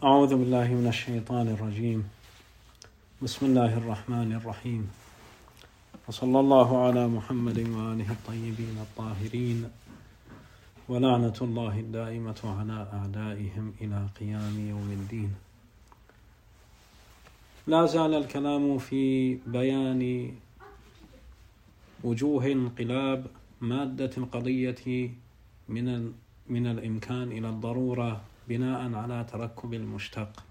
أعوذ بالله من الشيطان الرجيم. بسم الله الرحمن الرحيم، وصلى الله على محمد وآله الطيبين الطاهرين، ولعنة الله الدائمة على أعدائهم إلى قيام يوم الدين. لا زال الكلام في بيان وجوه انقلاب مادة القضية من الإمكان إلى الضرورة بناء على تركب المشتق،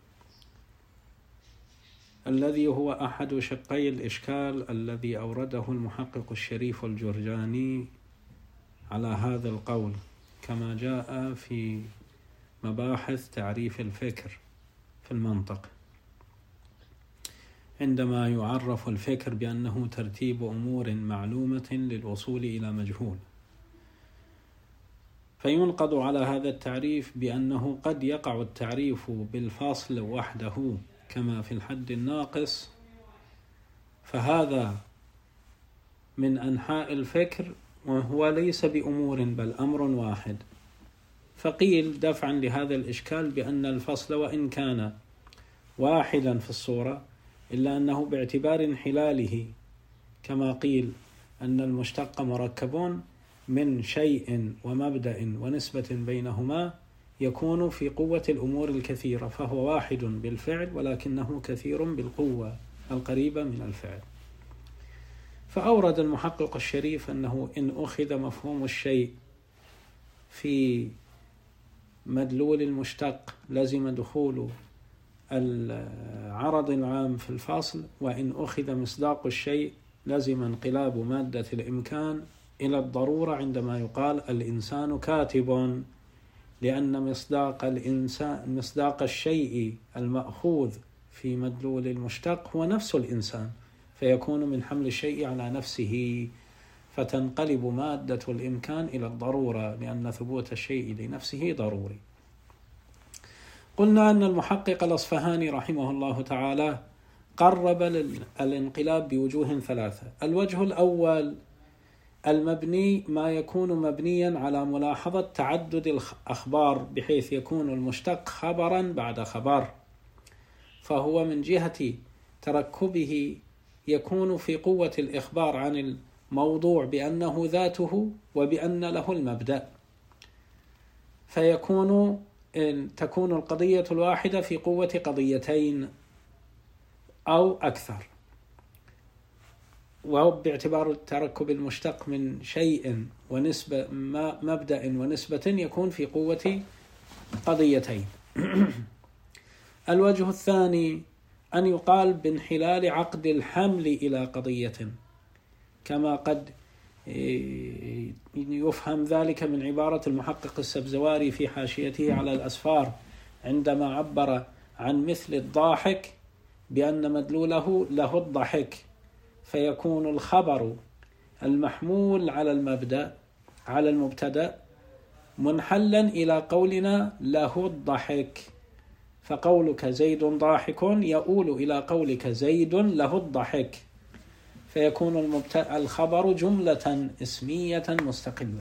الذي هو أحد شقي الإشكال الذي أورده المحقق الشريف الجرجاني على هذا القول، كما جاء في مباحث تعريف الفكر في المنطق، عندما يعرف الفكر بأنه ترتيب أمور معلومة للوصول إلى مجهول. فينقض على هذا التعريف بأنه قد يقع التعريف بالفاصل وحده كما في الحد الناقص، فهذا من أنحاء الفكر وهو ليس بأمور بل أمر واحد. فقيل دفعا لهذا الإشكال بأن الفصل وإن كان واحدا في الصورة إلا أنه باعتبار انحلاله، كما قيل أن المشتق مركب من شيء ومبدأ ونسبة بينهما، يكون في قوة الأمور الكثيرة، فهو واحد بالفعل ولكنه كثير بالقوة القريبة من الفعل. فأورد المحقق الشريف أنه إن أخذ مفهوم الشيء في مدلول المشتق لزم دخول العرض العام في الفاصل، وإن أخذ مصداق الشيء لزم انقلاب مادة الإمكان إلى الضرورة عندما يقال الإنسان كاتب، لأن مصداق الشيء المأخوذ في مدلول المشتق هو نفس الإنسان، فيكون من حمل الشيء على نفسه، فتنقلب مادة الإمكان إلى الضرورة لأن ثبوت الشيء لنفسه ضروري. قلنا أن المحقق الأصفهاني رحمه الله تعالى قرب الانقلاب بوجوه ثلاثة. الوجه الأول المبني، ما يكون مبنيا على ملاحظة تعدد الأخبار بحيث يكون المشتق خبرا بعد خبر، فهو من جهة تركبه يكون في قوة الإخبار عن الموضوع بأنه ذاته وبأن له المبدأ، تكون القضية الواحدة في قوة قضيتين أو أكثر، وهو باعتبار تركب المشتق من شيء ونسبة مبدأ ونسبة يكون في قوة قضيتين. الوجه الثاني أن يقال بانحلال عقد الحمل إلى قضية، كما قد يفهم ذلك من عبارة المحقق السبزواري في حاشيته على الأسفار عندما عبر عن مثل الضاحك بأن مدلوله له الضحك، فيكون الخبر المحمول على المبتدأ منحلا إلى قولنا له الضحك، فقولك زيد ضاحك يؤول إلى قولك زيد له الضحك، فيكون الخبر جملة اسمية مستقلة.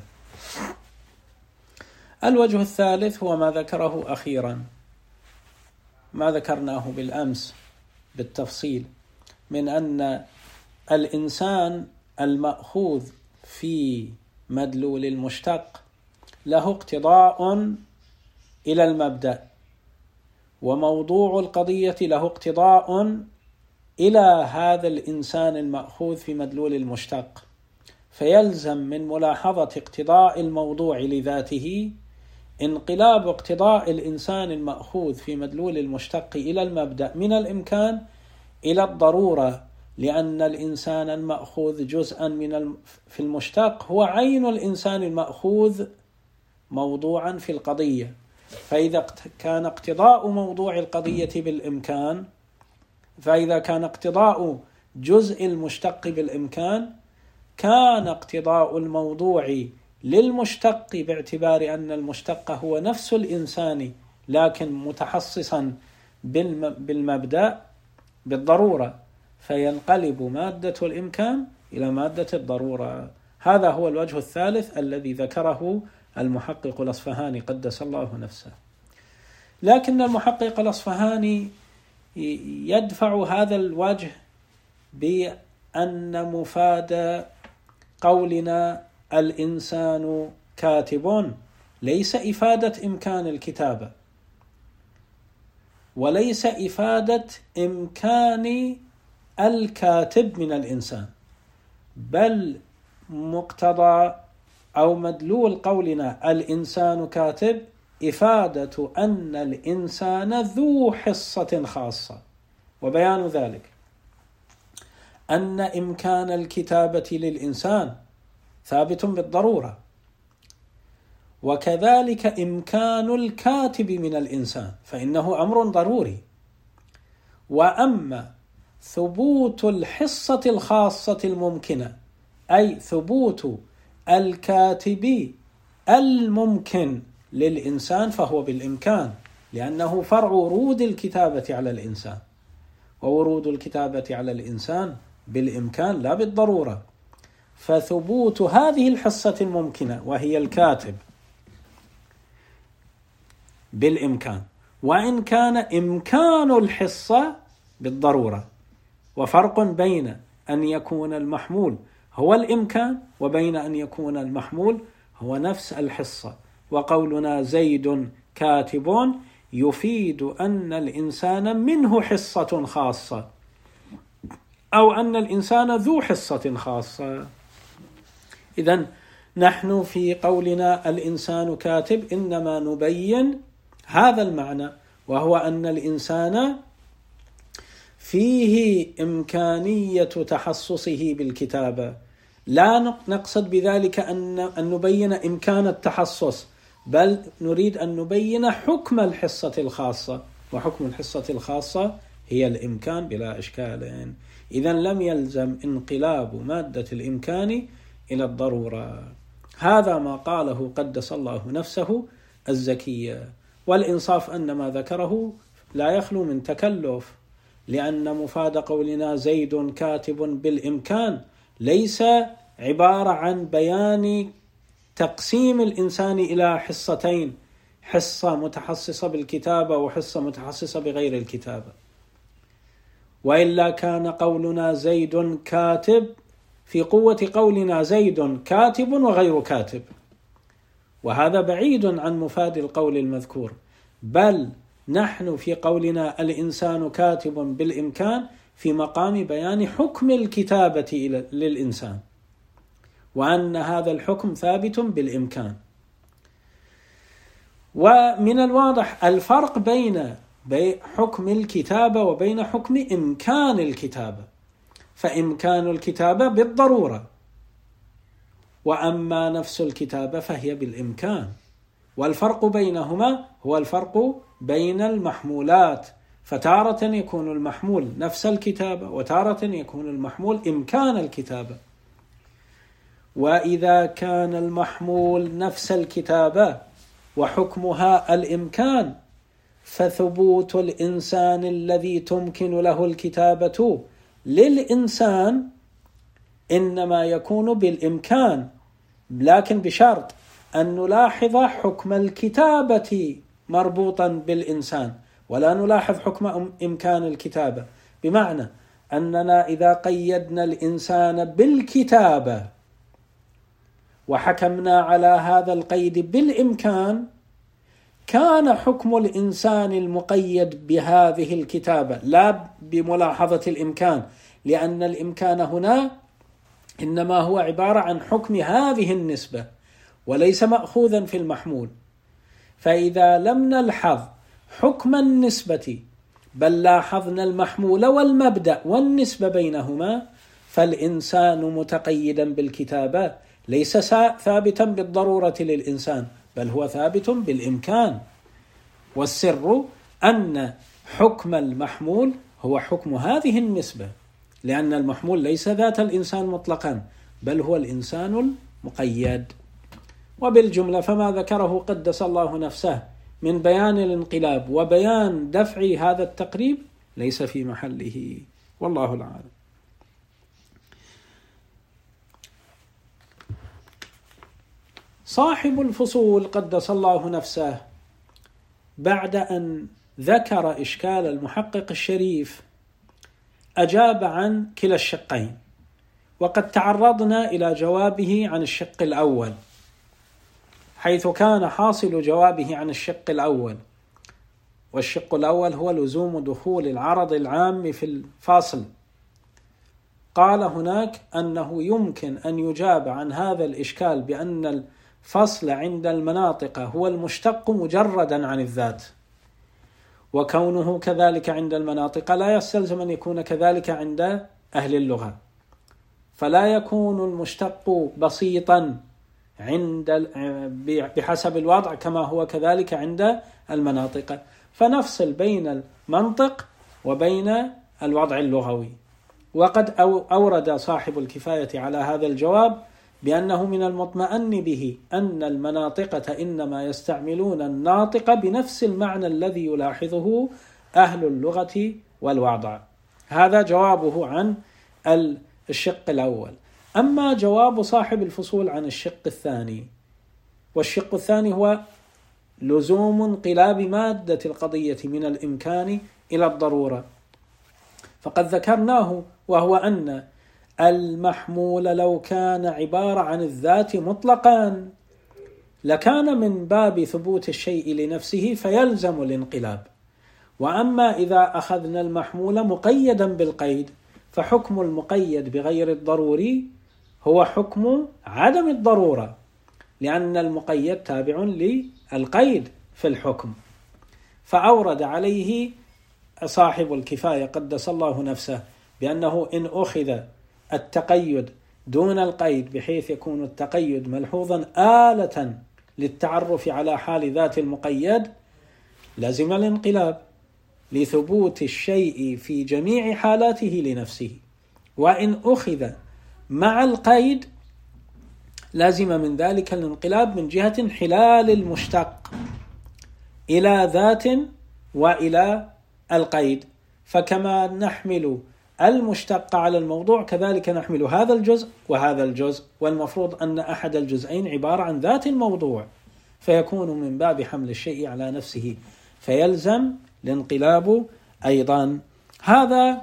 الوجه الثالث هو ما ذكره أخيرا، ما ذكرناه بالأمس بالتفصيل، من أن الإنسان المأخوذ في مدلول المشتق له اقتضاء إلى المبدأ، وموضوع القضية له اقتضاء إلى هذا الإنسان المأخوذ في مدلول المشتق، فيلزم من ملاحظة اقتضاء الموضوع لذاته انقلاب اقتضاء الإنسان المأخوذ في مدلول المشتق إلى المبدأ من الإمكان إلى الضرورة، لأن الإنسان المأخوذ جزءا في المشتق هو عين الإنسان المأخوذ موضوعا في القضية، فإذا كان اقتضاء موضوع القضية بالإمكان، فإذا كان اقتضاء جزء المشتق بالإمكان، كان اقتضاء الموضوع للمشتق باعتبار أن المشتق هو نفس الإنسان لكن متحصصا بالمبدأ بالضرورة، فينقلب مادة الإمكان إلى مادة الضرورة. هذا هو الوجه الثالث الذي ذكره المحقق الأصفهاني قدس الله نفسه. لكن المحقق الأصفهاني يدفع هذا الوجه بأن مفاد قولنا الإنسان كاتب ليس إفادة إمكان الكتابة، وليس إفادة إمكان الكاتب من الإنسان، بل مقتضى أو مدلول قولنا الإنسان كاتب إفادة أن الإنسان ذو حصة خاصة، وبيان ذلك أن إمكان الكتابة للإنسان ثابت بالضرورة، وكذلك إمكان الكاتب من الإنسان فإنه أمر ضروري. وأما ثبوت الحصة الخاصة الممكنة، أي ثبوت الكاتب الممكن للإنسان، فهو بالإمكان، لأنه فرع ورود الكتابة على الإنسان، وورود الكتابة على الإنسان بالإمكان لا بالضرورة. فثبوت هذه الحصة الممكنة وهي الكاتب بالإمكان، وإن كان إمكان الحصة بالضرورة، وفرق بين أن يكون المحمول هو الإمكان وبين أن يكون المحمول هو نفس الحصة. وقولنا زيد كاتب يفيد أن الإنسان منه حصة خاصة، أو أن الإنسان ذو حصة خاصة. إذن نحن في قولنا الإنسان كاتب إنما نبين هذا المعنى، وهو أن الإنسان فيه إمكانية تحصصه بالكتابة. لا نقصد بذلك أن نبين إمكان التحصص، بل نريد أن نبين حكم الحصة الخاصة، وحكم الحصة الخاصة هي الإمكان بلا إشكال. إذن لم يلزم انقلاب مادة الإمكان إلى الضرورة. هذا ما قاله قدس الله نفسه الزكية. والإنصاف أن ما ذكره لا يخلو من تكلف، لأن مفاد قولنا زيد كاتب بالإمكان ليس عبارة عن بيان تقسيم الإنسان إلى حصتين، حصة متخصصة بالكتابة وحصة متخصصة بغير الكتابة، وإلا كان قولنا زيد كاتب في قوة قولنا زيد كاتب وغير كاتب، وهذا بعيد عن مفاد القول المذكور. بل نحن في قولنا الإنسان كاتب بالإمكان في مقام بيان حكم الكتابة للإنسان، وأن هذا الحكم ثابت بالإمكان. ومن الواضح الفرق بين حكم الكتابة وبين حكم إمكان الكتابة، فإمكان الكتابة بالضرورة، وأما نفس الكتابة فهي بالإمكان. والفرق بينهما هو الفرق بين المحمولات، فتارة يكون المحمول نفس الكتابة، وتارة يكون المحمول إمكان الكتابة. وإذا كان المحمول نفس الكتابة وحكمها الإمكان، فثبوت الإنسان الذي تمكن له الكتابة للإنسان إنما يكون بالإمكان، لكن بشرط أن نلاحظ حكم الكتابة مربوطا بالإنسان، ولا نلاحظ حكم إمكان الكتابة. بمعنى أننا إذا قيدنا الإنسان بالكتابة وحكمنا على هذا القيد بالإمكان، كان حكم الإنسان المقيد بهذه الكتابة لا بملاحظة الإمكان، لأن الإمكان هنا إنما هو عبارة عن حكم هذه النسبة وليس مأخوذا في المحمول. فإذا لم نلحظ حكم النسبة بل لاحظنا المحمول والمبدأ والنسبة بينهما، فالإنسان متقيدا بالكتابة ليس ثابتا بالضرورة للإنسان، بل هو ثابت بالإمكان. والسر أن حكم المحمول هو حكم هذه النسبة، لأن المحمول ليس ذات الإنسان مطلقا، بل هو الإنسان المقيد. وبالجملة فما ذكره قدس الله نفسه من بيان الانقلاب وبيان دفع هذا التقريب ليس في محله، والله العالم. صاحب الفصول قدس الله نفسه بعد أن ذكر إشكال المحقق الشريف أجاب عن كلا الشقين، وقد تعرضنا إلى جوابه عن الشق الأول، حيث كان حاصل جوابه عن الشق الأول، والشق الأول هو لزوم دخول العرض العام في الفاصل. قال هناك أنه يمكن أن يجاب عن هذا الإشكال بأن الفصل عند المناطق هو المشتق مجردا عن الذات، وكونه كذلك عند المناطق لا يستلزم أن يكون كذلك عند أهل اللغة، فلا يكون المشتق بسيطا بحسب الوضع كما هو كذلك عند المناطق، فنفصل بين المنطق وبين الوضع اللغوي. وقد أورد صاحب الكفاية على هذا الجواب بأنه من المطمئن به أن المناطقة إنما يستعملون الناطق بنفس المعنى الذي يلاحظه أهل اللغة والوضع. هذا جوابه عن الشق الأول. أما جواب صاحب الفصول عن الشق الثاني، والشق الثاني هو لزوم انقلاب مادة القضية من الإمكان إلى الضرورة، فقد ذكرناه، وهو أن المحمول لو كان عبارة عن الذات مطلقا لكان من باب ثبوت الشيء لنفسه فيلزم الانقلاب، وأما إذا أخذنا المحمول مقيدا بالقيد فحكم المقيد بغير الضروري هو حكم عدم الضرورة، لأن المقيد تابع للقيد في الحكم. فأورد عليه صاحب الكفاية قدس الله نفسه بأنه إن أخذ التقيد دون القيد بحيث يكون التقيد ملحوظا آلة للتعرف على حال ذات المقيد لازم الانقلاب لثبوت الشيء في جميع حالاته لنفسه، وإن أخذ مع القيد لازم من ذلك الانقلاب من جهة انحلال المشتق إلى ذات وإلى القيد. فكما نحمل المشتق على الموضوع كذلك نحمل هذا الجزء وهذا الجزء، والمفروض أن أحد الجزئين عبارة عن ذات الموضوع، فيكون من باب حمل الشيء على نفسه فيلزم الانقلاب أيضا. هذا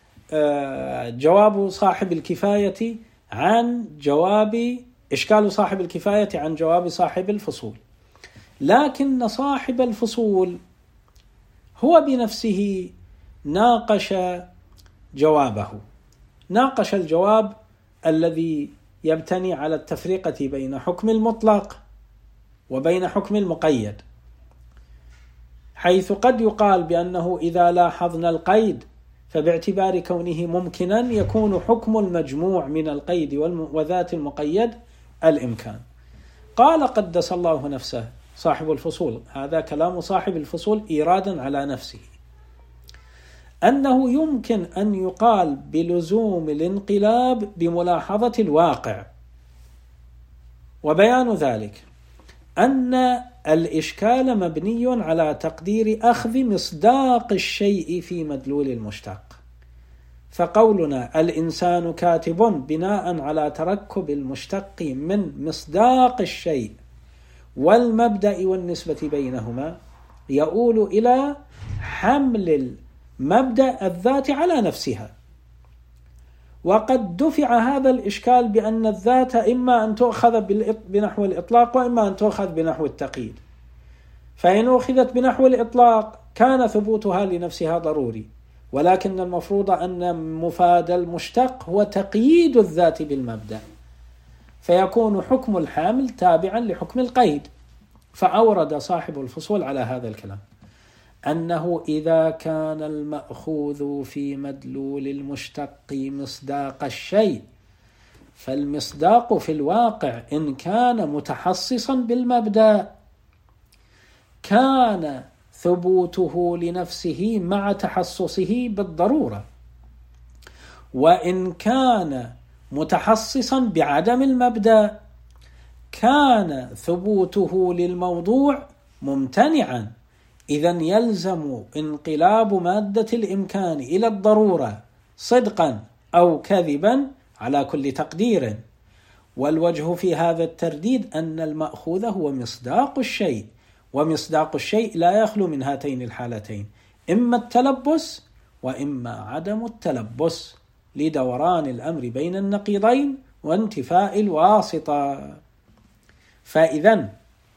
جواب صاحب الكفاية عن جواب إشكال صاحب الكفاية عن جواب صاحب الفصول. لكن صاحب الفصول هو بنفسه ناقش جوابه، ناقش الجواب الذي يبتني على التفرقة بين حكم المطلق وبين حكم المقيد، حيث قد يقال بأنه إذا لاحظنا القيد فباعتبار كونه ممكنا يكون حكم المجموع من القيد وذات المقيد الإمكان. قال قدس الله نفسه صاحب الفصول، هذا كلام صاحب الفصول إيرادا على نفسه، أنه يمكن أن يقال بلزوم الانقلاب بملاحظة الواقع، وبيان ذلك أن الإشكال مبني على تقدير أخذ مصداق الشيء في مدلول المشتق، فقولنا الإنسان كاتب بناء على تركب المشتق من مصداق الشيء والمبدأ والنسبة بينهما يؤول إلى حمل المبدأ الذات على نفسها. وقد دفع هذا الإشكال بأن الذات إما أن تؤخذ بنحو الإطلاق وإما أن تؤخذ بنحو التقييد، فإن أخذت بنحو الإطلاق كان ثبوتها لنفسها ضروري، ولكن المفروض أن مفاد المشتق هو تقييد الذات بالمبدأ، فيكون حكم الحامل تابعا لحكم القيد. فأورد صاحب الفصول على هذا الكلام أنه إذا كان المأخوذ في مدلول المشتق مصداق الشيء فالمصداق في الواقع إن كان متحصصا بالمبدأ كان ثبوته لنفسه مع تحصصه بالضرورة، وإن كان متحصصا بعدم المبدأ كان ثبوته للموضوع ممتنعا. إذن يلزم انقلاب مادة الإمكان إلى الضرورة صدقا أو كذبا على كل تقدير، والوجه في هذا الترديد أن المأخوذ هو مصداق الشيء ومصداق الشيء لا يخلو من هاتين الحالتين، إما التلبس وإما عدم التلبس، لدوران الأمر بين النقيضين وانتفاء الواسطة. فإذا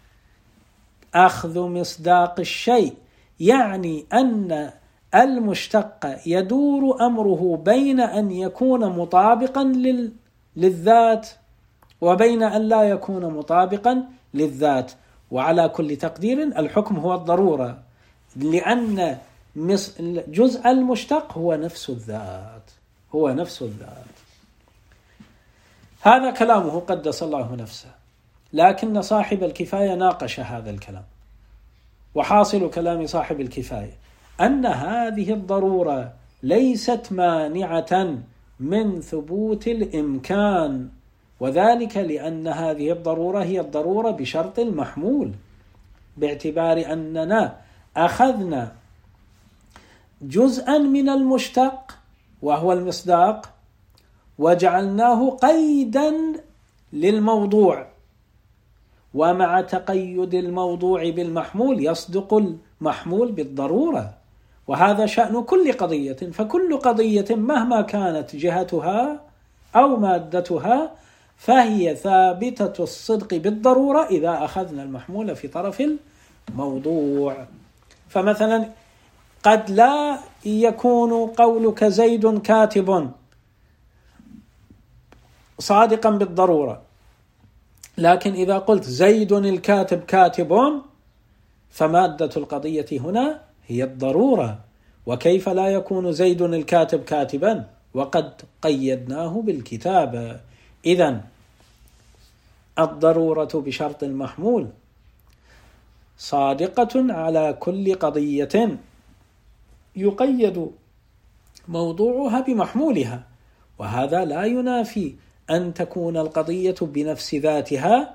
أخذ مصداق الشيء يعني أن المشتق يدور أمره بين أن يكون مطابقا للذات وبين أن لا يكون مطابقا للذات. وعلى كل تقدير الحكم هو الضرورة، لأن جزء المشتق هو نفس الذات. هذا كلامه قدس الله نفسه، لكن صاحب الكفاية ناقش هذا الكلام. وحاصل كلام صاحب الكفاية أن هذه الضرورة ليست مانعة من ثبوت الإمكان، وذلك لأن هذه الضرورة هي الضرورة بشرط المحمول، باعتبار أننا أخذنا جزءا من المشتق وهو المصداق وجعلناه قيدا للموضوع، ومع تقيد الموضوع بالمحمول يصدق المحمول بالضرورة. وهذا شأن كل قضية، فكل قضية مهما كانت جهتها أو مادتها فهي ثابتة الصدق بالضرورة إذا أخذنا المحمول في طرف الموضوع. فمثلا قد لا يكون قولك زيد كاتب صادقا بالضرورة، لكن إذا قلت زيد الكاتب كاتب فمادة القضية هنا هي الضرورة. وكيف لا يكون زيد الكاتب كاتبا وقد قيدناه بالكتابة؟ إذن الضرورة بشرط المحمول صادقة على كل قضية يقيد موضوعها بمحمولها، وهذا لا ينافي أن تكون القضية بنفس ذاتها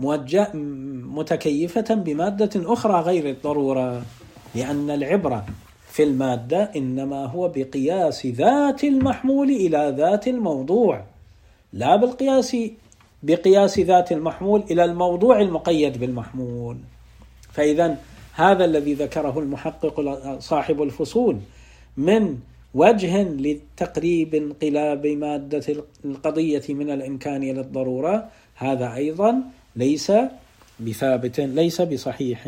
متكيفة بمادة أخرى غير الضرورة، لأن العبرة في المادة إنما هو بقياس ذات المحمول إلى ذات الموضوع، لا بقياس ذات المحمول إلى الموضوع المقيد بالمحمول. فإذا هذا الذي ذكره المحقق صاحب الفصول من وجه لتقريب انقلاب مادة القضية من الإمكان إلى الضرورة، هذا أيضا ليس بثابت، ليس بصحيح.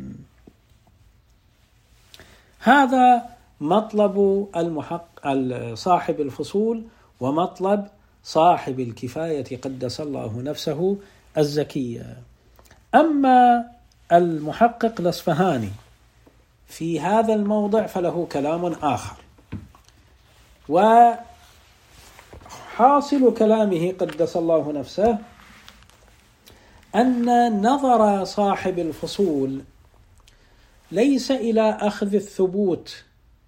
هذا مطلب صاحب الفصول ومطلب صاحب الكفاية قدس الله نفسه الزكية. أما المحقق الأصفهاني في هذا الموضع فله كلام آخر، وحاصل كلامه قدس الله نفسه أن نظر صاحب الفصول ليس إلى أخذ الثبوت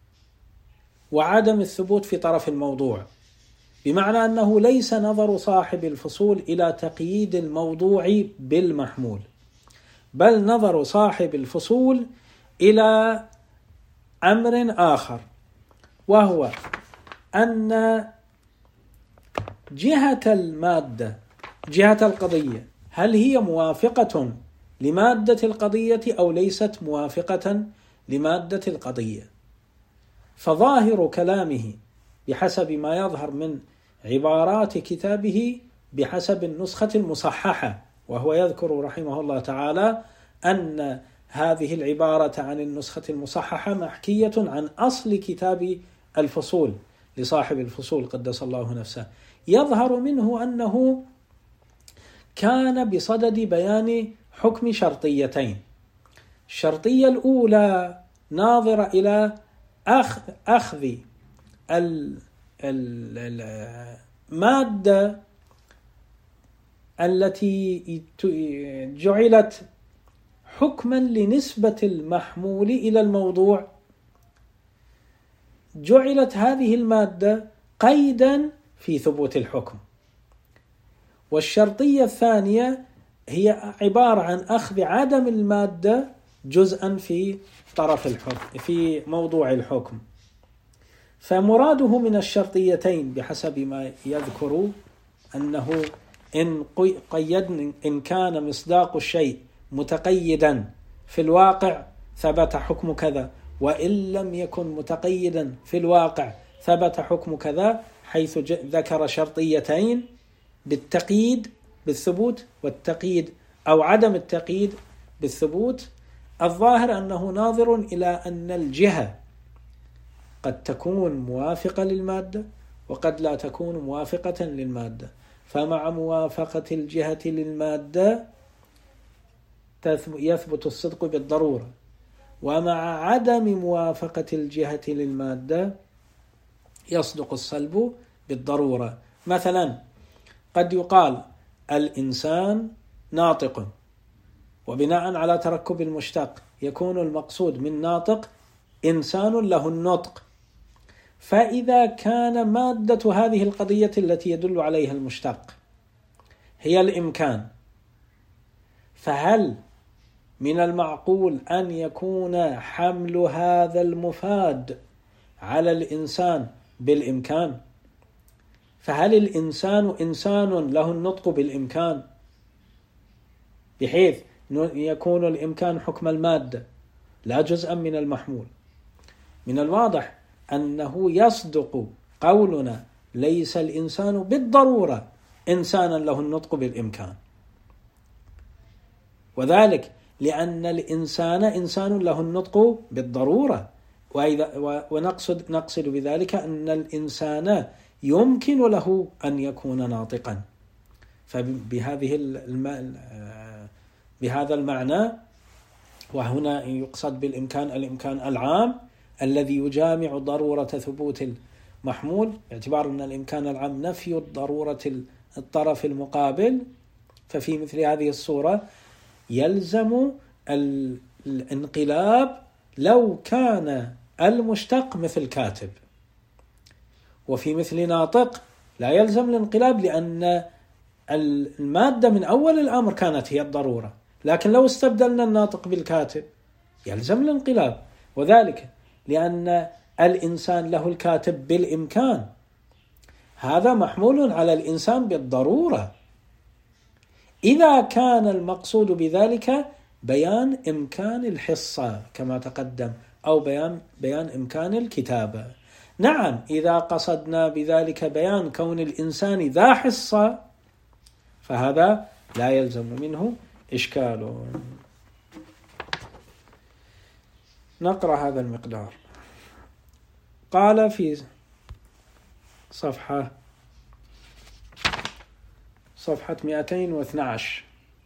وعدم الثبوت في طرف الموضوع، بمعنى أنه ليس نظر صاحب الفصول إلى تقييد الموضوع بالمحمول، بل نظر صاحب الفصول إلى أمر آخر، وهو أن جهة المادة، جهة القضية، هل هي موافقة لمادة القضية أو ليست موافقة لمادة القضية. فظاهر كلامه بحسب ما يظهر من عبارات كتابه بحسب النسخة المصححة، وهو يذكر رحمه الله تعالى أن هذه العبارة عن النسخة المصححة محكية عن أصل كتاب الفصول لصاحب الفصول قدس الله نفسه. يظهر منه أنه كان بصدد بيان حكم شرطيتين. الشرطية الأولى ناظرة إلى أخذ المادة التي جعلت حكما لنسبة المحمول إلى الموضوع، جعلت هذه المادة قيدا في ثبوت الحكم. والشرطية الثانية هي عبارة عن أخذ عدم المادة جزءا في طرف الحكم، في موضوع الحكم. فمراده من الشرطيتين بحسب ما يذكر أنه إن كان مصداق الشيء متقيدا في الواقع ثبت حكم كذا، وإن لم يكن متقيدا في الواقع ثبت حكم كذا، حيث ذكر شرطيتين بالتقييد بالثبوت والتقييد أو عدم التقييد بالثبوت. الظاهر أنه ناظر إلى أن الجهة قد تكون موافقة للمادة وقد لا تكون موافقة للمادة، فمع موافقة الجهة للمادة يثبت الصدق بالضرورة، ومع عدم موافقة الجهة للمادة يصدق السلب بالضرورة. مثلا قد يقال الإنسان ناطق، وبناء على تركب المشتق يكون المقصود من ناطق إنسان له النطق، فإذا كان مادة هذه القضية التي يدل عليها المشتق هي الإمكان، فهل من المعقول أن يكون حمل هذا المفاد على الإنسان بالإمكان؟ فهل الإنسان إنسان له النطق بالإمكان بحيث يكون الإمكان حكم المادة لا جزءا من المحمول؟ من الواضح أنه يصدق قولنا ليس الإنسان بالضرورة إنسانا له النطق بالإمكان، وذلك لأن الإنسان إنسان له النطق بالضرورة، ونقصد بذلك أن الإنسان يمكن له أن يكون ناطقا. بهذا المعنى، وهنا يقصد بالإمكان الإمكان العام الذي يجامع ضرورة ثبوت المحمول، باعتبار أن الإمكان العام نفي ضرورة الطرف المقابل. ففي مثل هذه الصورة يلزم الانقلاب لو كان المشتق مثل كاتب، وفي مثل ناطق لا يلزم الانقلاب لأن المادة من أول الأمر كانت هي الضرورة، لكن لو استبدلنا الناطق بالكاتب يلزم الانقلاب، وذلك لأن الإنسان له الكاتب بالإمكان، هذا محمول على الإنسان بالضرورة، إذا كان المقصود بذلك بيان إمكان الحصة كما تقدم، أو بيان إمكان الكتابة. نعم، إذا قصدنا بذلك بيان كون الإنسان ذا حصة فهذا لا يلزم منه إشكال. نقرأ هذا المقدار. قال في صفحة 212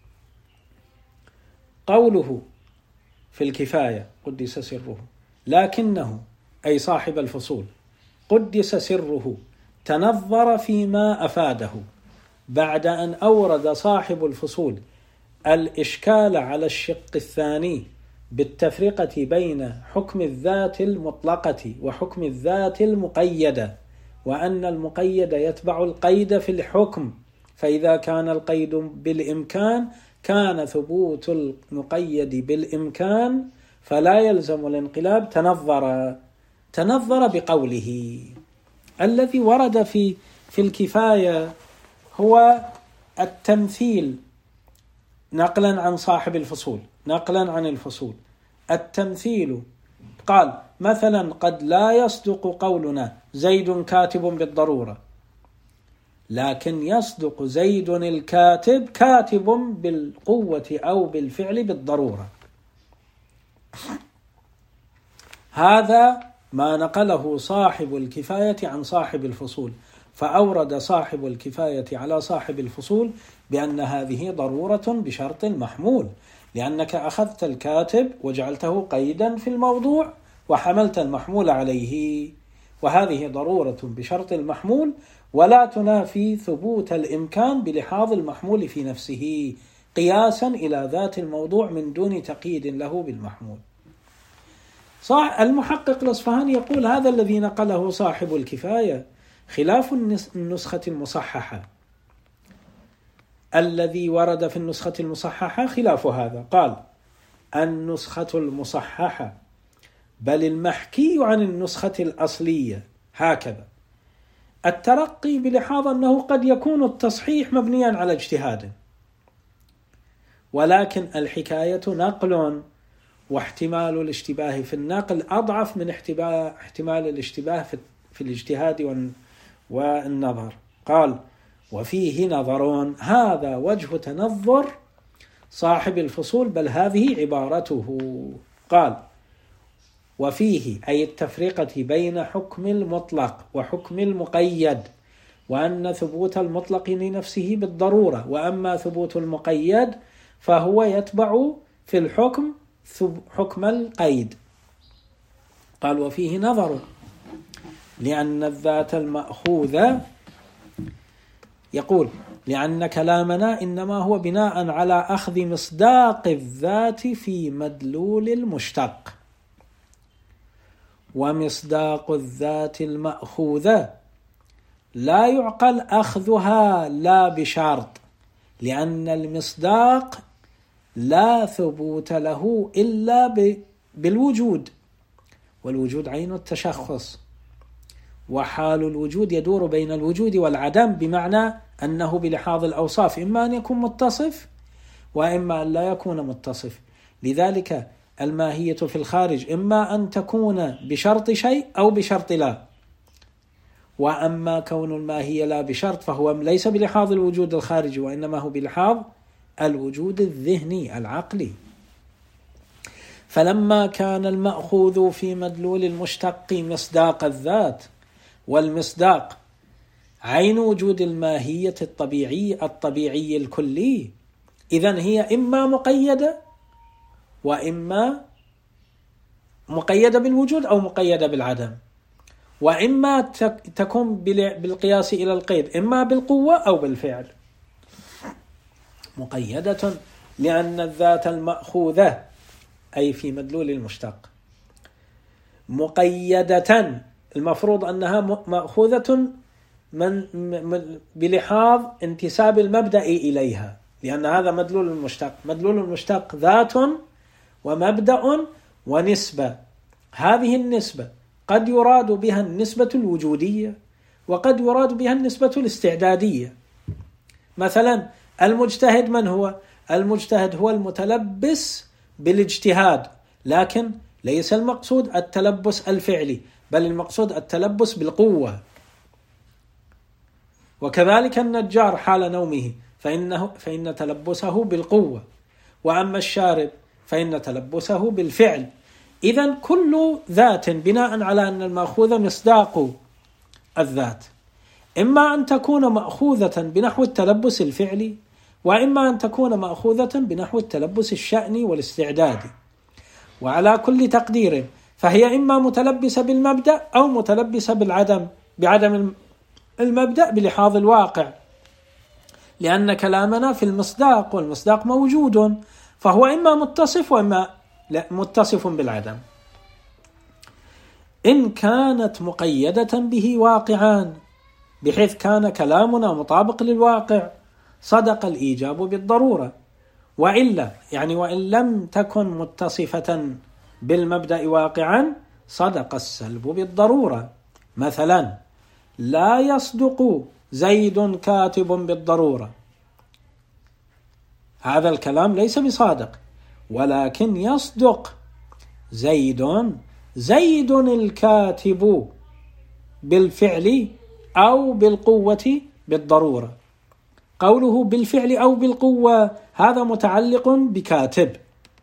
قوله في الكفاية قدس سره، لكنه أي صاحب الفصول قدس سره تنظر فيما أفاده بعد أن أورد صاحب الفصول الإشكال على الشق الثاني بالتفرقة بين حكم الذات المطلقة وحكم الذات المقيدة، وأن المقيد يتبع القيد في الحكم، فإذا كان القيد بالإمكان كان ثبوت المقيد بالإمكان فلا يلزم الانقلاب. تنظر بقوله الذي ورد في الكفاية هو التمثيل نقلا عن صاحب الفصول، نقلا عن الفصول. التمثيل قال مثلا قد لا يصدق قولنا زيد كاتب بالضرورة، لكن يصدق زيد الكاتب كاتب بالقوة أو بالفعل بالضرورة. هذا ما نقله صاحب الكفاية عن صاحب الفصول، فأورد صاحب الكفاية على صاحب الفصول بأن هذه ضرورة بشرط محمول، لأنك أخذت الكاتب وجعلته قيدا في الموضوع وحملت المحمول عليه، وهذه ضرورة بشرط المحمول ولا تنافي ثبوت الإمكان بلحاظ المحمول في نفسه قياسا إلى ذات الموضوع من دون تقييد له بالمحمول. المحقق الأصفهاني يقول هذا الذي نقله صاحب الكفاية خلاف النسخة المصححة، الذي ورد في النسخة المصححة خلاف هذا. قال النسخة المصححة بل المحكي عن النسخة الأصلية هكذا: الترقي بلحاظ أنه قد يكون التصحيح مبنيا على اجتهاد، ولكن الحكاية نقل واحتمال الاشتباه في النقل أضعف من احتمال الاشتباه في الاجتهاد والنظر. قال: وفيه نظر، هذا وجه تنظر صاحب الفصول، بل هذه عبارته. قال: وفيه أي التفرقة بين حكم المطلق وحكم المقيد، وأن ثبوت المطلق لنفسه بالضرورة، وأما ثبوت المقيد فهو يتبع في الحكم حكم القيد. قال: وفيه نظر، لأن الذات المأخوذة، يقول: لأن كلامنا إنما هو بناء على أخذ مصداق الذات في مدلول المشتق، ومصداق الذات المأخوذة لا يعقل أخذها لا بشرط، لأن المصداق لا ثبوت له إلا بالوجود، والوجود عين التشخص، وحال الوجود يدور بين الوجود والعدم، بمعنى أنه بلحاظ الأوصاف إما أن يكون متصف وإما أن لا يكون متصف. لذلك الماهية في الخارج إما أن تكون بشرط شيء أو بشرط لا، وأما كون الماهية لا بشرط فهو ليس بلحاظ الوجود الخارجي، وإنما هو بلحاظ الوجود الذهني العقلي. فلما كان المأخوذ في مدلول المشتق مصداق الذات، والمصداق عين وجود الماهية الطبيعي الكلي، إذن هي إما مقيدة وإما مقيدة بالوجود أو مقيدة بالعدم، وإما تكون بالقياس إلى القيد، إما بالقوة أو بالفعل. مقيدة لأن الذات المأخوذة أي في مدلول المشتق مقيدة، المفروض أنها مأخوذة بلحاظ انتساب المبدأ إليها، لأن هذا مدلول المشتق. مدلول المشتق ذات ومبدأ ونسبة، هذه النسبة قد يراد بها النسبة الوجودية وقد يراد بها النسبة الاستعدادية. مثلا المجتهد من هو؟ المجتهد هو المتلبس بالاجتهاد، لكن ليس المقصود التلبس الفعلي، بل المقصود التلبس بالقوة. وكذلك النجار حال نومه فإن تلبسه بالقوة، وأما الشارب فإن تلبسه بالفعل. إذن كل ذات بناء على أن المأخوذة مصداق الذات، إما أن تكون مأخوذة بنحو التلبس الفعلي، وإما أن تكون مأخوذة بنحو التلبس الشأني والاستعدادي. وعلى كل تقدير فهي إما متلبسة بالمبدأ أو متلبسة بعدم المبدأ بلحاظ الواقع، لأن كلامنا في المصداق، والمصداق موجود، فهو إما متصف وإما متصف بالعدم. إن كانت مقيدة به واقعان، بحيث كان كلامنا مطابق للواقع، صدق الإيجاب بالضرورة، وإلا وإن لم تكن متصفة بالمبدأ واقعا صدق السلب بالضرورة. مثلا لا يصدق زيد كاتب بالضرورة، هذا الكلام ليس بصادق، ولكن يصدق زيد الكاتب بالفعل أو بالقوة بالضرورة. قوله بالفعل أو بالقوة هذا متعلق بكاتب،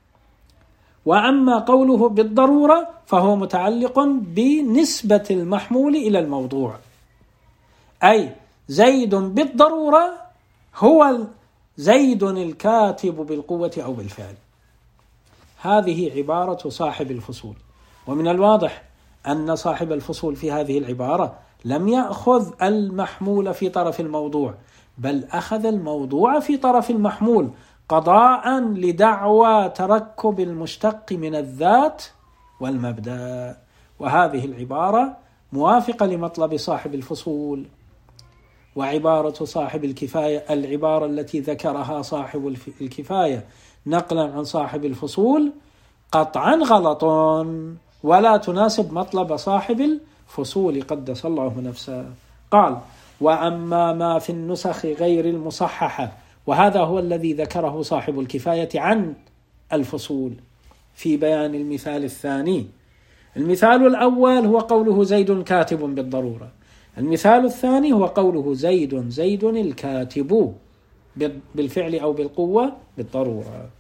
وأما قوله بالضرورة فهو متعلق بنسبة المحمول إلى الموضوع، أي زيد بالضرورة هو زيد الكاتب بالقوة أو بالفعل. هذه عبارة صاحب الفصول، ومن الواضح أن صاحب الفصول في هذه العبارة لم يأخذ المحمول في طرف الموضوع، بل أخذ الموضوع في طرف المحمول قضاء لدعوى تركب المشتق من الذات والمبدأ. وهذه العبارة موافقة لمطلب صاحب الفصول. وعبارة صاحب الكفاية، العبارة التي ذكرها صاحب الكفاية نقلا عن صاحب الفصول، قطعا غلط ولا تناسب مطلب صاحب الفصول قدس الله نفسه. قال: وأما ما في النسخ غير المصححة، وهذا هو الذي ذكره صاحب الكفاية عن الفصول، في بيان المثال الثاني. المثال الأول هو قوله زيد كاتب بالضرورة، المثال الثاني هو قوله زيد الكاتب بالفعل أو بالقوة بالضرورة.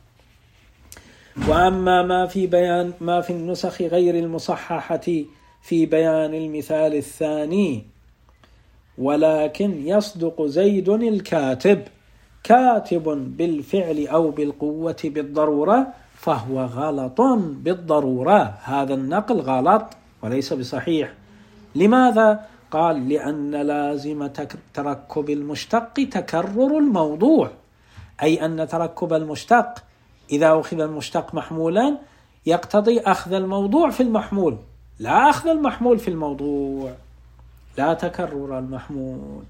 وأما ما في النسخ غير المصححة في بيان المثال الثاني ولكن يصدق زيد الكاتب كاتب بالفعل أو بالقوة بالضرورة فهو غلط بالضرورة. هذا النقل غلط وليس بصحيح. لماذا؟ قال لأن لازم تركب المشتق تكرر الموضوع، أي أن تركب المشتق إذا أخذ المشتق محمولا يقتضي أخذ الموضوع في المحمول، لا أخذ المحمول في الموضوع، لا تكرر المحمول.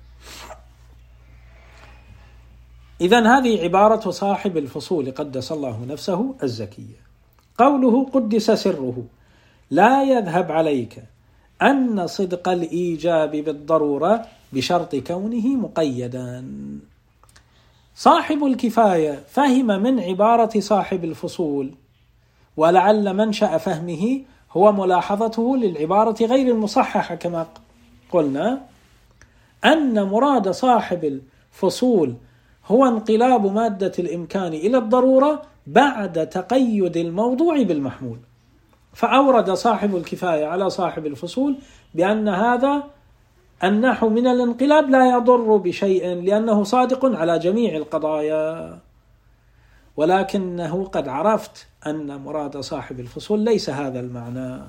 إذن هذه عبارة صاحب الفصول قدس الله نفسه الزكية. قوله قدس سره لا يذهب عليك أن صدق الإيجاب بالضرورة بشرط كونه مقيدا. صاحب الكفاية فهم من عبارة صاحب الفصول، ولعل منشأ فهمه هو ملاحظته للعبارة غير المصححة كما قلنا، أن مراد صاحب الفصول هو انقلاب مادة الإمكان إلى الضرورة بعد تقيد الموضوع بالمحمول. فأورد صاحب الكفاية على صاحب الفصول بأن هذا النحو من الانقلاب لا يضر بشيء لأنه صادق على جميع القضايا، ولكنه قد عرفت أن مراد صاحب الفصول ليس هذا المعنى.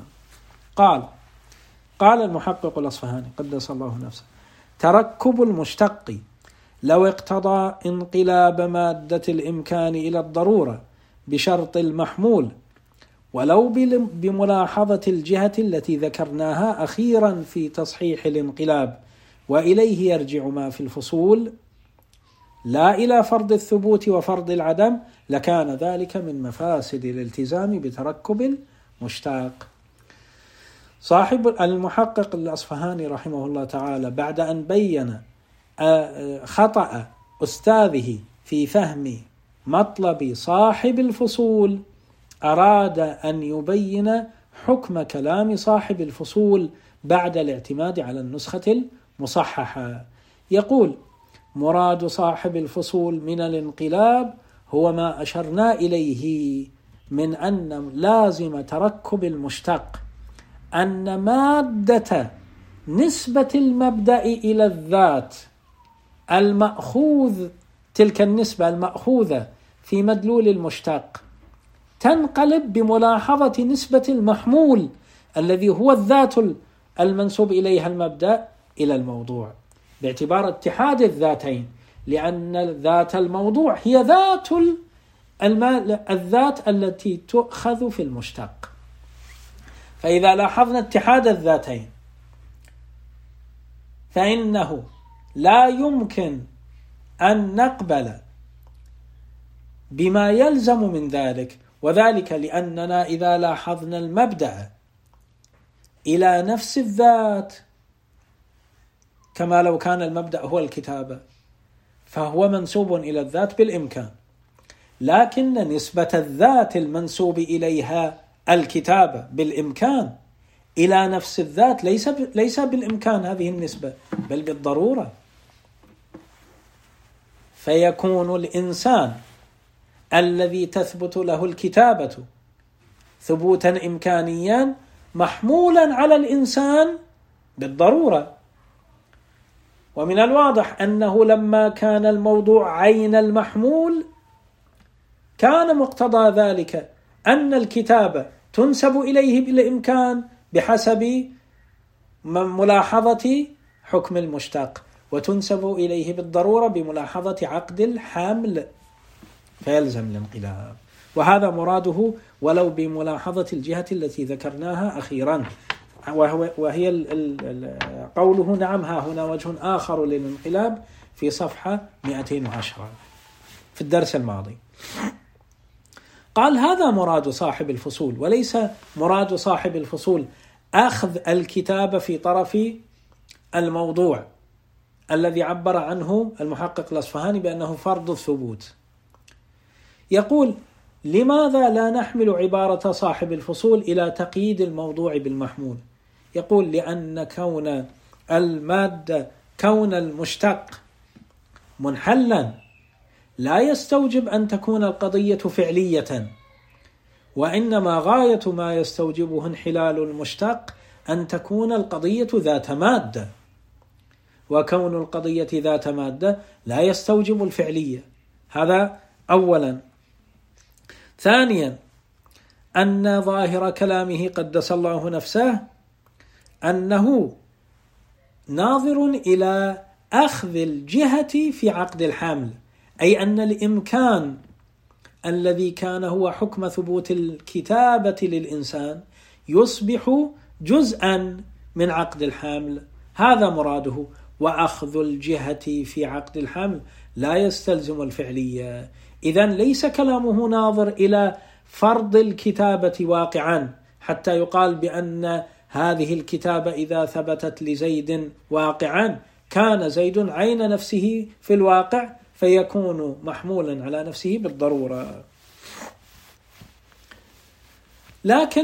قال المحقق الأصفهاني قدس الله نفسه: تركب المشتق لو اقتضى انقلاب مادة الإمكان إلى الضرورة بشرط المحمول ولو بملاحظة الجهة التي ذكرناها أخيرا في تصحيح الانقلاب، وإليه يرجع ما في الفصول لا إلى فرض الثبوت وفرض العدم، لكان ذلك من مفاسد الالتزام بتركب المشتق. صاحب المحقق الأصفهاني رحمه الله تعالى بعد أن بين خطأ أستاذه في فهم مطلب صاحب الفصول أراد أن يبين حكم كلام صاحب الفصول بعد الاعتماد على النسخة المصححة. يقول: مراد صاحب الفصول من الانقلاب هو ما أشرنا إليه من أن لازم تركب المشتق أن مادة نسبة المبدأ إلى الذات المأخوذ، تلك النسبة المأخوذة في مدلول المشتق، تنقلب بملاحظة نسبة المحمول الذي هو الذات المنسوب إليها المبدأ إلى الموضوع، باعتبار اتحاد الذاتين، لأن ذات الموضوع هي ذات الذات التي تؤخذ في المشتق. فإذا لاحظنا اتحاد الذاتين فإنه لا يمكن أن نقبل بما يلزم من ذلك، وذلك لأننا إذا لاحظنا المبدأ إلى نفس الذات كما لو كان المبدأ هو الكتابة فهو منسوب إلى الذات بالإمكان، لكن نسبة الذات المنسوب إليها الكتابة بالإمكان إلى نفس الذات ليس بالإمكان هذه النسبة بل بالضرورة. فيكون الإنسان الذي تثبت له الكتابة ثبوتا إمكانيا محمولا على الإنسان بالضرورة. ومن الواضح أنه لما كان الموضوع عين المحمول كان مقتضى ذلك أن الكتابة تنسب إليه بالإمكان بحسب ملاحظة حكم المشتق، وتنسب إليه بالضرورة بملاحظة عقد الحمل، فيلزم الانقلاب. وهذا مراده ولو بملاحظة الجهة التي ذكرناها أخيرا، وهي قوله نعم ها هنا وجه آخر للانقلاب في صفحة 210 في الدرس الماضي. قال: هذا مراد صاحب الفصول، وليس مراد صاحب الفصول أخذ الكتابة في طرف الموضوع الذي عبر عنه المحقق الأصفهاني بأنه فرض الثبوت. يقول: لماذا لا نحمل عبارة صاحب الفصول إلى تقييد الموضوع بالمحمول؟ يقول لأن كون المادة كون المشتق منحلا لا يستوجب أن تكون القضية فعلية، وإنما غاية ما يستوجبه انحلال المشتق أن تكون القضية ذات مادة، وكون القضية ذات مادة لا يستوجب الفعلية. هذا أولا. ثانيا، أن ظاهر كلامه قدس الله نفسه أنه ناظر إلى أخذ الجهة في عقد الحمل، أي أن الإمكان الذي كان هو حكم ثبوت الكتابة للإنسان يصبح جزءا من عقد الحمل، هذا مراده. وأخذ الجهة في عقد الحمل لا يستلزم الفعلية. إذن ليس كلامه ناظر إلى فرض الكتابة واقعا حتى يقال بأن هذه الكتابة إذا ثبتت لزيد واقعا كان زيد عين نفسه في الواقع فيكون محمولا على نفسه بالضرورة. لكن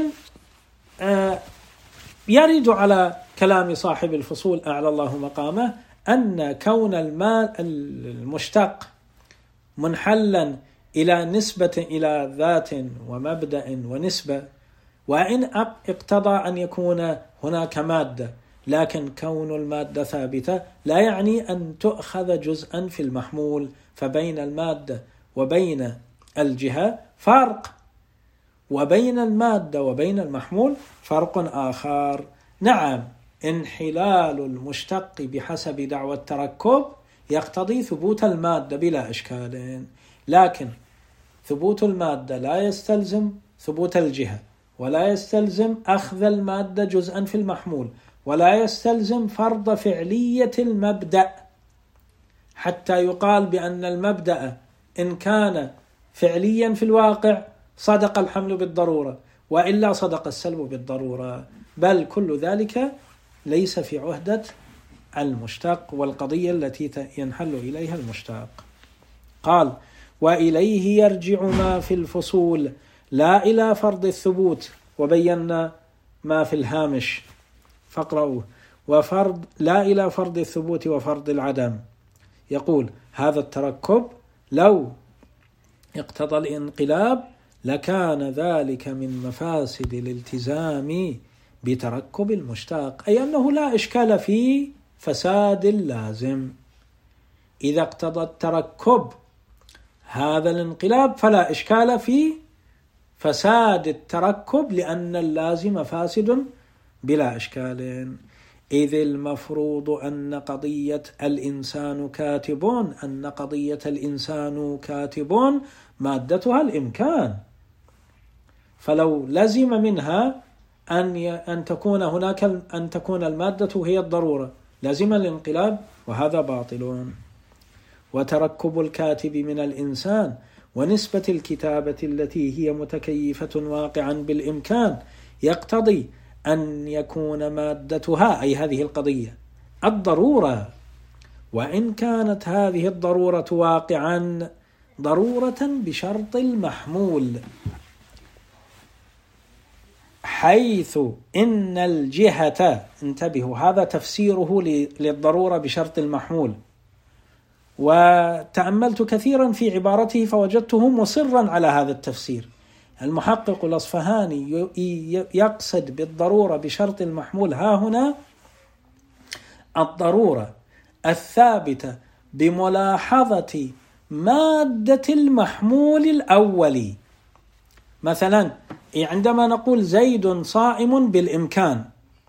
يرد على كلام صاحب الفصول أعلى الله مقامه أن كون المال المشتق منحلا إلى نسبة إلى ذات ومبدأ ونسبة، وإن اقتضى أن يكون هناك مادة، لكن كون المادة ثابتة لا يعني أن تؤخذ جزءا في المحمول، فبين المادة وبين الجهة فرق، وبين المادة وبين المحمول فرق آخر. نعم، انحلال المشتق بحسب دعوى التركب يقتضي ثبوت المادة بلا إشكال، لكن ثبوت المادة لا يستلزم ثبوت الجهة، ولا يستلزم أخذ المادة جزءا في المحمول، ولا يستلزم فرض فعلية المبدأ حتى يقال بأن المبدأ إن كان فعليا في الواقع صدق الحمل بالضرورة، وإلا صدق السلب بالضرورة، بل كل ذلك ليس في عهدة المشتق والقضية التي ينحل إليها المشتق. قال: وإليه يرجع ما في الفصول لا إلى فرض الثبوت، وبينا ما في الهامش فاقرأوه، وفرض لا إلى فرض الثبوت وفرض العدم. يقول: هذا التركب لو اقتضى الانقلاب لكان ذلك من مفاسد الالتزام بتركب المشتق، أي أنه لا إشكال في فساد اللازم. إذا اقتضى التركب هذا الانقلاب فلا إشكال في فساد التركب، لأن اللازم فاسد بلا إشكال. إذ المفروض أن قضية الإنسان كاتب مادتها الإمكان، فلو لزم منها أن تكون المادة هي الضرورة لازم الانقلاب، وهذا باطل. وتركب الكاتب من الإنسان ونسبة الكتابة التي هي متكيفة واقعا بالإمكان يقتضي أن يكون مادتها، أي هذه القضية، الضرورة، وإن كانت هذه الضرورة واقعا ضرورة بشرط المحمول، حيث إن الجهة، انتبهوا هذا تفسيره للضرورة بشرط المحمول، وتأملت كثيرا في عبارته فوجدته مصرا على هذا التفسير. المحقق الأصفهاني يقصد بالضرورة بشرط المحمول ها هنا الضرورة الثابتة بملاحظة مادة المحمول الأولي. مثلا عندما نقول زيد صائم بالإمكان،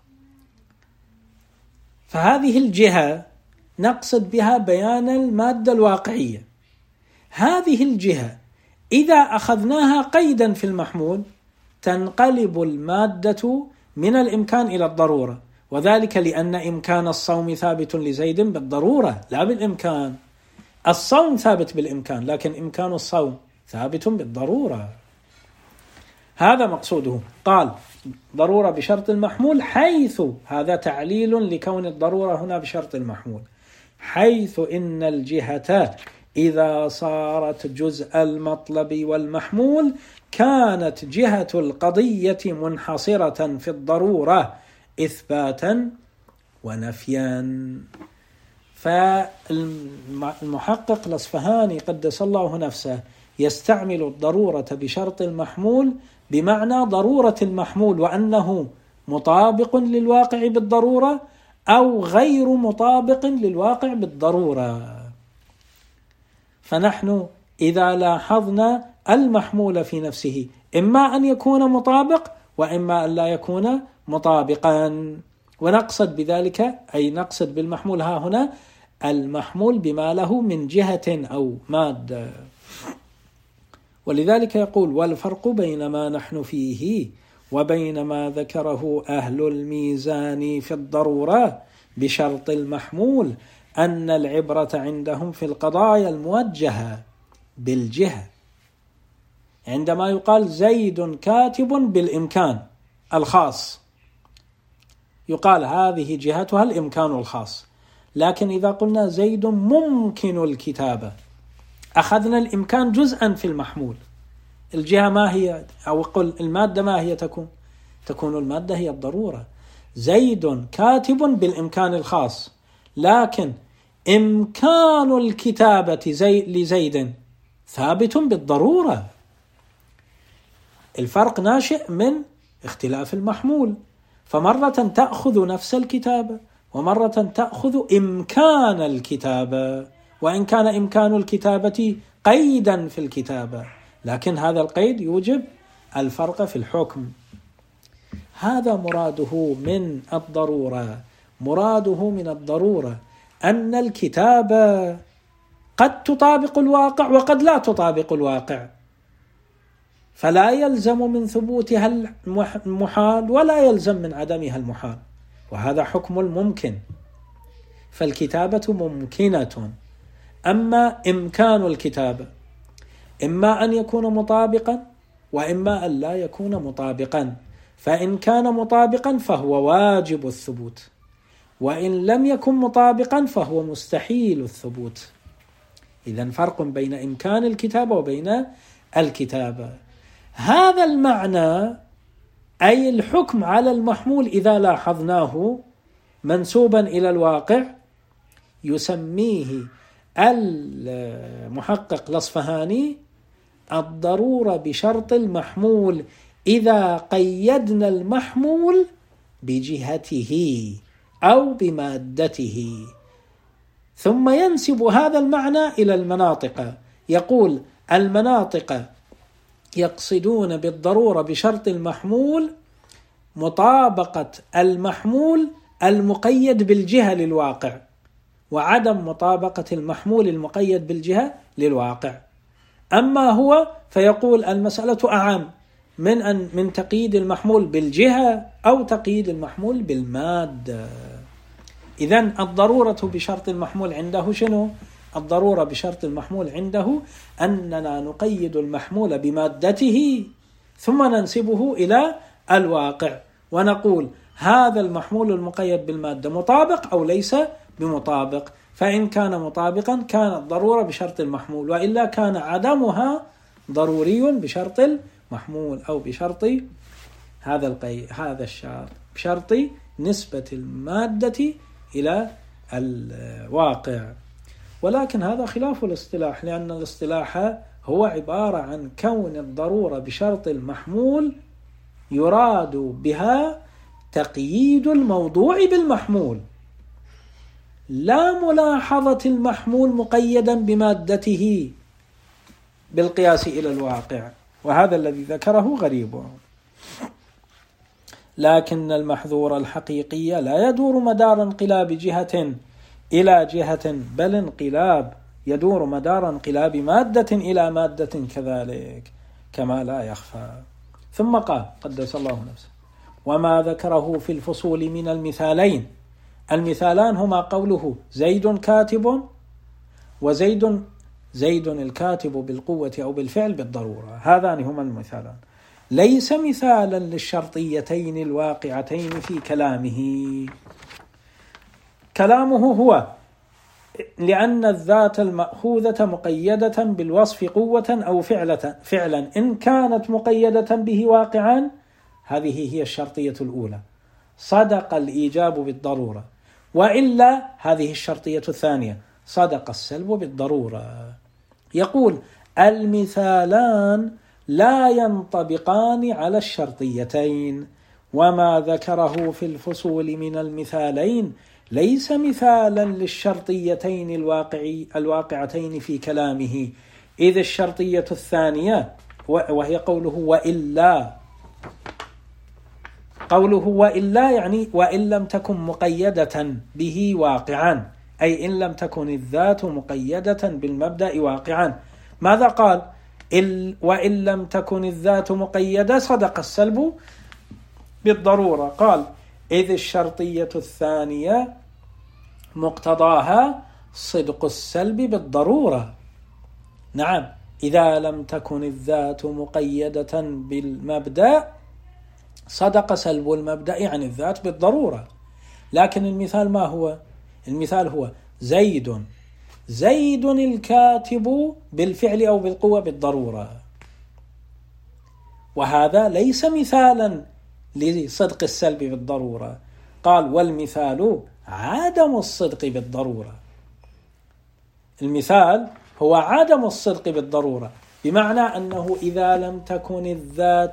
فهذه الجهة نقصد بها بيان المادة الواقعية. هذه الجهة إذا أخذناها قيدا في المحمول تنقلب المادة من الإمكان إلى الضرورة، وذلك لأن إمكان الصوم ثابت لزيد بالضرورة لا بالإمكان. الصوم ثابت بالإمكان، لكن إمكان الصوم ثابت بالضرورة. هذا مقصوده. قال: ضرورة بشرط المحمول، حيث هذا تعليل لكون الضرورة هنا بشرط المحمول، حيث إن الجهة إذا صارت جزء المطلب والمحمول كانت جهة القضية منحصرة في الضرورة إثباتا ونفيا. فالمحقق الأصفهاني قدس الله نفسه يستعمل الضرورة بشرط المحمول بمعنى ضرورة المحمول وأنه مطابق للواقع بالضرورة أو غير مطابق للواقع بالضرورة. فنحن إذا لاحظنا المحمول في نفسه إما أن يكون مطابق وإما أن لا يكون مطابقا، ونقصد بذلك أي نقصد بالمحمول ها هنا المحمول بما له من جهة أو مادة. ولذلك يقول: والفرق بين ما نحن فيه وبين ما ذكره أهل الميزان في الضرورة بشرط المحمول أن العبرة عندهم في القضايا الموجهة بالجهة. عندما يقال زيد كاتب بالإمكان الخاص يقال هذه جهتها الإمكان الخاص، لكن إذا قلنا زيد ممكن الكتابة أخذنا الإمكان جزءا في المحمول. الجهة ما هي؟ أو قل المادة ما هي تكون المادة هي الضرورة. زيد كاتب بالإمكان الخاص، لكن إمكان الكتابة لزيد ثابت بالضرورة. الفرق ناشئ من اختلاف المحمول، فمرة تأخذ نفس الكتابة ومرة تأخذ إمكان الكتابة، وإن كان إمكان الكتابة قيدا في الكتابة، لكن هذا القيد يوجب الفرق في الحكم. هذا مراده من الضرورة. مراده من الضرورة أن الكتابة قد تطابق الواقع وقد لا تطابق الواقع، فلا يلزم من ثبوتها المحال ولا يلزم من عدمها المحال، وهذا حكم الممكن. فالكتابة ممكنة، أما إمكان الكتابة إما أن يكون مطابقا وإما أن لا يكون مطابقا، فإن كان مطابقا فهو واجب الثبوت، وإن لم يكن مطابقا فهو مستحيل الثبوت. إذن فرق بين إمكان الكتابة وبين الكتابة. هذا المعنى أي الحكم على المحمول إذا لاحظناه منسوبا إلى الواقع يسميه المحقق الأصفهاني الضرورة بشرط المحمول إذا قيدنا المحمول بجهته أو بمادته. ثم ينسب هذا المعنى إلى المناطق، يقول: المناطق يقصدون بالضرورة بشرط المحمول مطابقة المحمول المقيد بالجهة للواقع، وعدم مطابقة المحمول المقيد بالجهة للواقع. أما هو فيقول المسألة أعم من تقييد المحمول بالجهة أو تقييد المحمول بالمادة. إذن الضرورة بشرط المحمول عنده شنو؟ الضرورة بشرط المحمول عنده أننا نقيد المحمول بمادته ثم ننسبه إلى الواقع ونقول هذا المحمول المقيد بالمادة مطابق أو ليس بمطابق، فإن كان مطابقا كانت ضرورة بشرط المحمول، وإلا كان عدمها ضروري بشرط المحمول أو بشرط هذا الشرط، بشرط نسبة المادة إلى الواقع. ولكن هذا خلاف الاصطلاح، لأن الاصطلاح هو عبارة عن كون الضرورة بشرط المحمول يراد بها تقييد الموضوع بالمحمول، لا ملاحظة المحمول مقيدا بمادته بالقياس إلى الواقع، وهذا الذي ذكره غريب. لكن المحذور الحقيقي لا يدور مدار انقلاب جهة إلى جهة، بل انقلاب يدور مدار انقلاب مادة إلى مادة كذلك كما لا يخفى. ثم قال قدس الله نفسه: وما ذكره في الفصول من المثالين، المثالان هما قوله زيد كاتب وزيد الكاتب بالقوة أو بالفعل بالضرورة، هذان هما المثالان، ليس مثالا للشرطيتين الواقعتين في كلامه. كلامه هو لأن الذات المأخوذة مقيدة بالوصف قوة أو فعلا إن كانت مقيدة به واقعا، هذه هي الشرطية الأولى، صدق الإيجاب بالضرورة، وإلا هذه الشرطية الثانية، صدق السلب بالضرورة. يقول: المثالان لا ينطبقان على الشرطيتين، وما ذكره في الفصول من المثالين ليس مثالا للشرطيتين الواقعتين في كلامه، إذ الشرطية الثانية وهي قوله وإلا يعني وإن لم تكن مقيدة به واقعا، أي إن لم تكن الذات مقيدة بالمبدأ واقعا. ماذا قال؟ وإن لم تكن الذات مقيدة صدق السلب بالضرورة. قال: إذ الشرطية الثانية مقتضاها صدق السلب بالضرورة. نعم، إذا لم تكن الذات مقيدة بالمبدأ صدق سلب المبدأ عن الذات بالضرورة. لكن المثال ما هو؟ المثال هو زيد الكاتب بالفعل أو بالقوة بالضرورة، وهذا ليس مثالا لصدق السلب بالضرورة. قال: والمثال عدم الصدق بالضرورة. المثال هو عدم الصدق بالضرورة، بمعنى أنه إذا لم تكن الذات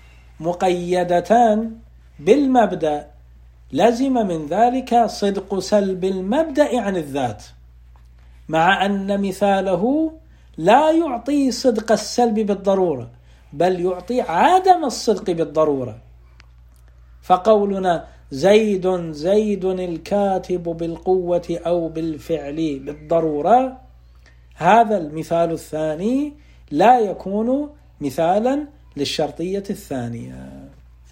مقيدة بالمبدأ لزم من ذلك صدق سلب المبدأ عن الذات، مع أن مثاله لا يعطي صدق السلب بالضرورة، بل يعطي عدم الصدق بالضرورة. فقولنا زيد الكاتب بالقوة أو بالفعل بالضرورة، هذا المثال الثاني لا يكون مثالا للشرطية الثانية.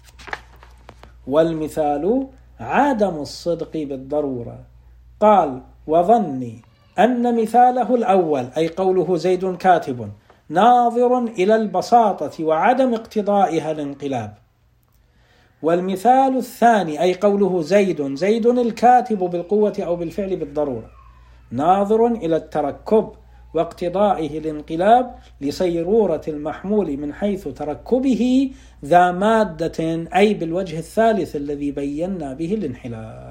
والمثال عدم الصدق بالضرورة. قال: وظني أن مثاله الأول، أي قوله زيد كاتب، ناظر إلى البساطة وعدم اقتضائها الانقلاب. والمثال الثاني، أي قوله زيد الكاتب بالقوة أو بالفعل بالضرورة، ناظر إلى التركب واقتضائه الانقلاب لصيرورة المحمول من حيث تركبه ذا مادة، أي بالوجه الثالث الذي بينا به الانحلال.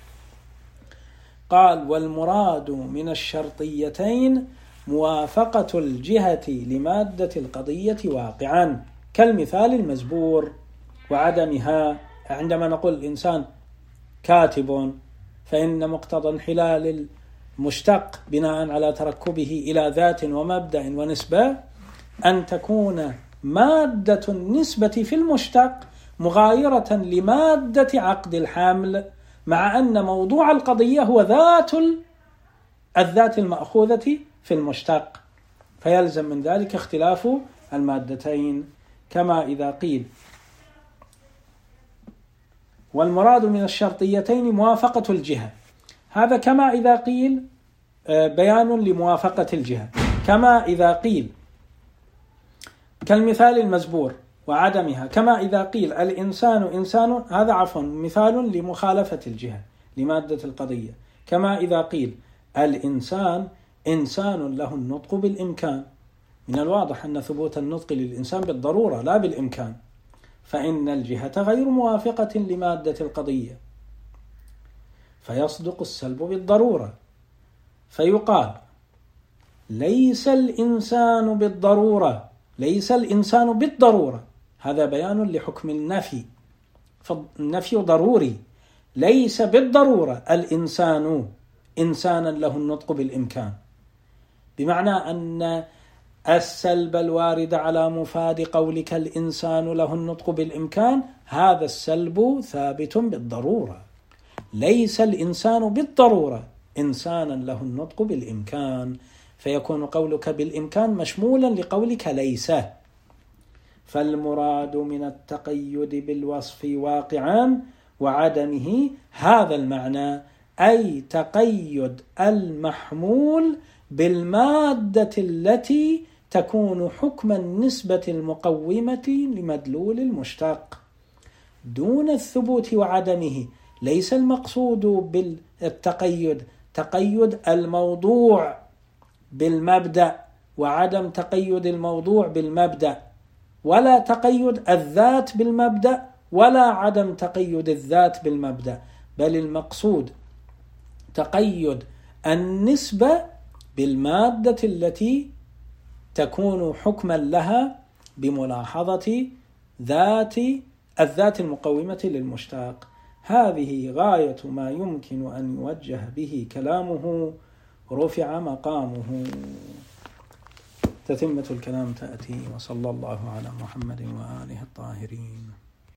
قال: والمراد من الشرطيتين موافقة الجهة لمادة القضية واقعا، كالمثال المزبور وعدمها. عندما نقول الإنسان كاتب، فإن مقتضى انحلال المشتق بناء على تركبه إلى ذات ومبدأ ونسبة أن تكون مادة النسبة في المشتق مغايرة لمادة عقد الحمل، مع أن موضوع القضية هو الذات المأخوذة في المشتق، فيلزم من ذلك اختلاف المادتين. كما إذا قيل: والمراد من الشرطيتين موافقة الجهة، هذا كما إذا قيل بيان لموافقة الجهة. كما إذا قيل كالمثال المزبور وعدمها، كما إذا قيل الإنسان إنسان، هذا عفوا مثال لمخالفة الجهة لمادة القضية. كما إذا قيل الإنسان إنسان له النطق بالإمكان، من الواضح أن ثبوت النطق للإنسان بالضرورة لا بالإمكان، فإن الجهة غير موافقة لمادة القضية، فيصدق السلب بالضرورة. فيقال: ليس الإنسان بالضرورة، هذا بيان لحكم النفي، فالنفي ضروري. ليس بالضرورة الإنسان إنسانا له النطق بالإمكان، بمعنى أن السلب الوارد على مفاد قولك الإنسان له النطق بالإمكان، هذا السلب ثابت بالضرورة. ليس الإنسان بالضرورة إنسانا له النطق بالإمكان، فيكون قولك بالإمكان مشمولا لقولك ليس. فالمراد من التقيد بالوصف واقعا وعدمه هذا المعنى، أي تقيد المحمول بالمادة التي تكون حكم النسبة المقومة لمدلول المشتق، دون الثبوت وعدمه. ليس المقصود بالتقيد تقيد الموضوع بالمبدأ وعدم تقيد الموضوع بالمبدأ، ولا تقيد الذات بالمبدأ ولا عدم تقيد الذات بالمبدأ، بل المقصود تقيد النسبة بالمادة التي تكون حكما لها بملاحظة الذات المقومة للمشتق. هذه غاية ما يمكن أن يوجه به كلامه، رفع مقامه. تتمة الكلام تأتي، وصلى الله على محمد وآله الطاهرين.